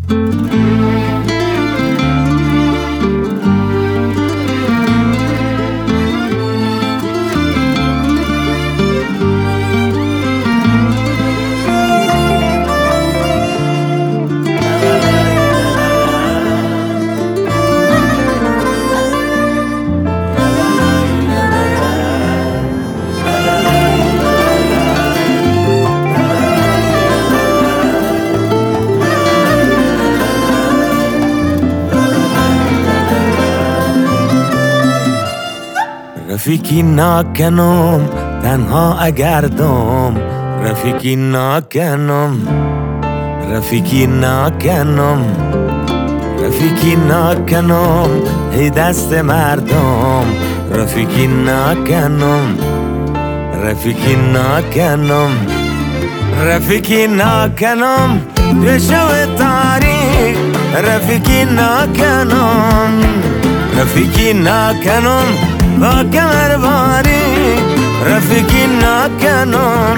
رفیقی نکنم تنها اگر دم، رفیقی نکنم، رفیقی نکنم، رفیقی نکنم ای دست مردم، رفیقی نکنم، رفیقی نکنم، رفیقی نکنم توی شب تاریک، رفیقی نکنم، رفیقی نکنم با کمر باری، رفیقی نکنم.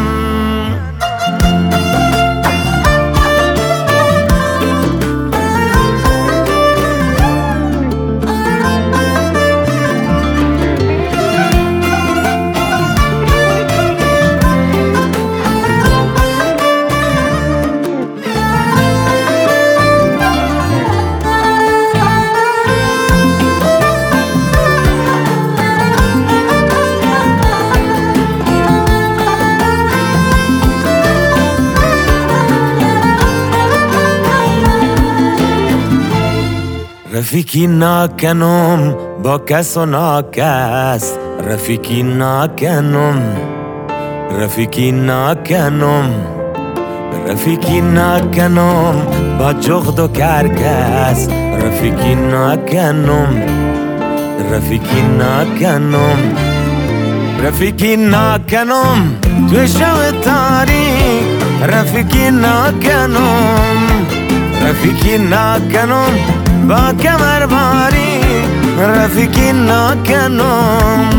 رفیقی نکنم با کس و ناکس، رفیقی نکنم، رفیقی نکنم، رفیقی نکنم با جغد و کرکس، رفیقی نکنم، رفیقی نکنم، رفیقی نکنم توی شب تاریک، رفیقی نکنم، رفیقی نکنم با کمر باری، رفیقی نکنم.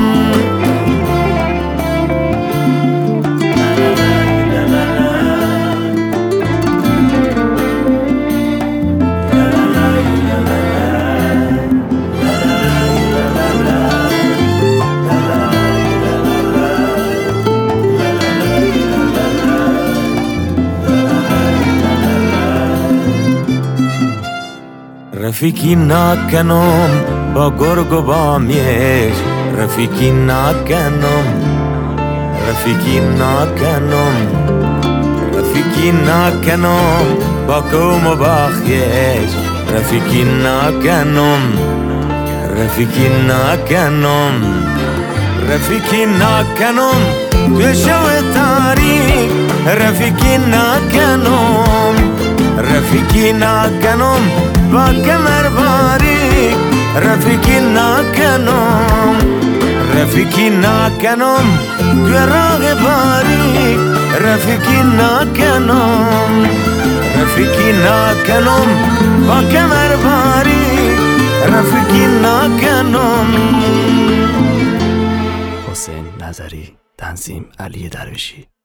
رفیقی نکنم با گرگ و با میش، رفیقی نکنم، رفیقی نکنم، رفیقی نکنم با قوم و با خیش، رفیقی نکنم، رفیقی نکنم، رفیقی نکنم توی شب تاریک، رفیقی نکنم، رفیقی نکنم با کمر باری، رفیقی نکنم، رفیقی نکنم توی راه باری، رفیقی نکنم، رفیقی نکنم با کمر باری، رفیقی نکنم. حسین نظری، تنظیم علی درویشی.